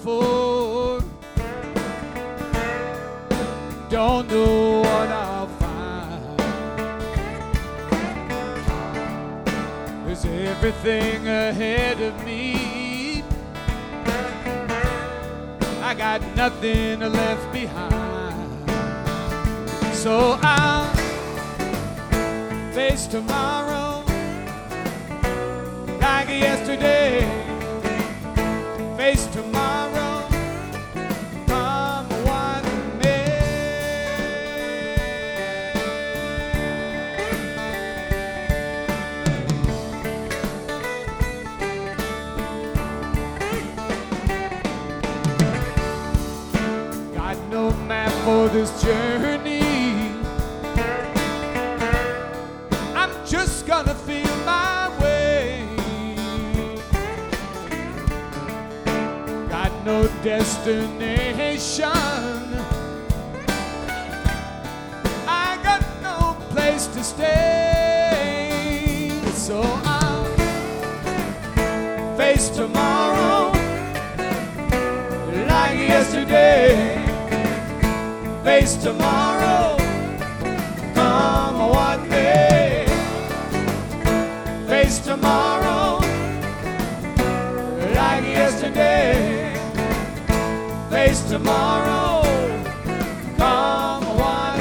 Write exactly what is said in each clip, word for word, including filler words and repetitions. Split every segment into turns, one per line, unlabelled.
before. Don't know what I'll find. There's everything ahead of me. I got nothing left behind. So I'll face tomorrow like yesterday. Face tomorrow, come what may. Got no map for this journey. I'm just gonna feel my way. Got no destination. I got no place to stay. So I'll face tomorrow like yesterday. Face tomorrow, come what may. Face tomorrow like yesterday. Face tomorrow, come what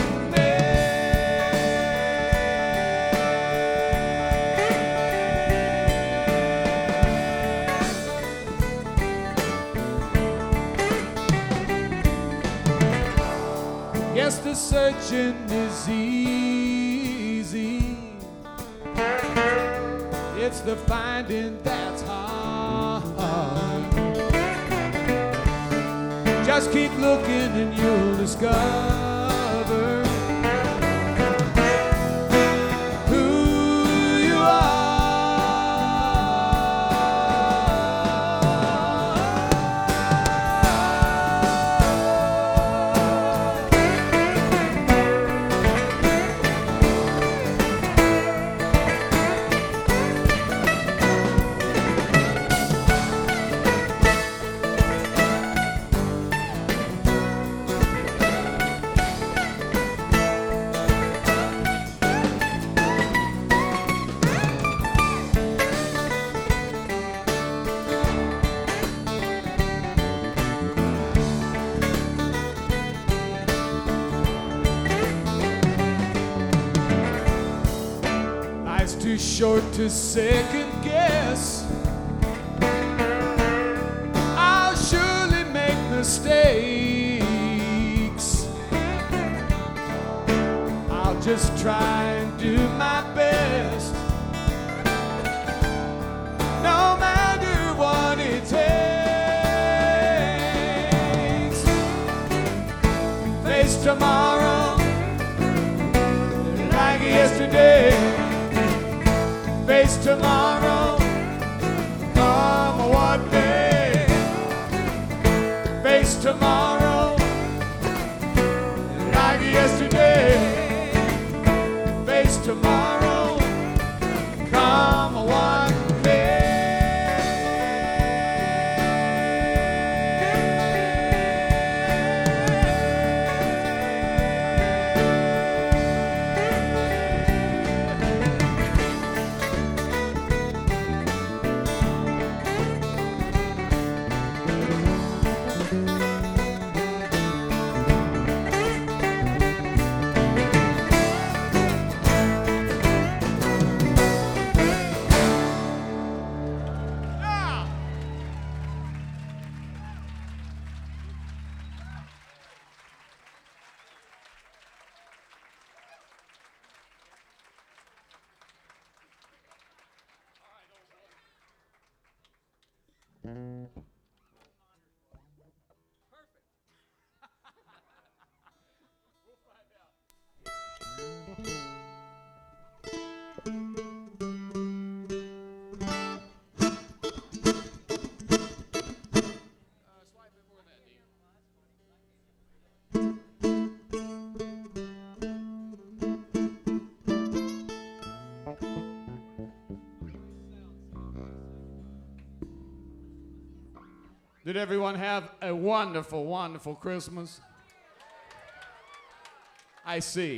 may. Yes, the searching is easy. It's the finding that's hard. Just keep looking and you'll discover who you are. Life's too short to second guess. I'll surely make mistakes. I'll just try and do my best, no matter what it takes. Face tomorrow like yesterday. Face tomorrow, come what may. Face tomorrow like yesterday. Face tomorrow, come what may. Did everyone have a wonderful, wonderful Christmas? I see.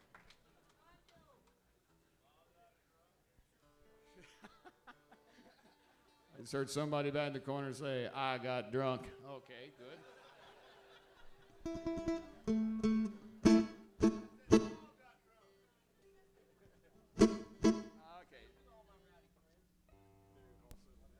I just heard somebody back in the corner say, I got drunk. Okay, good.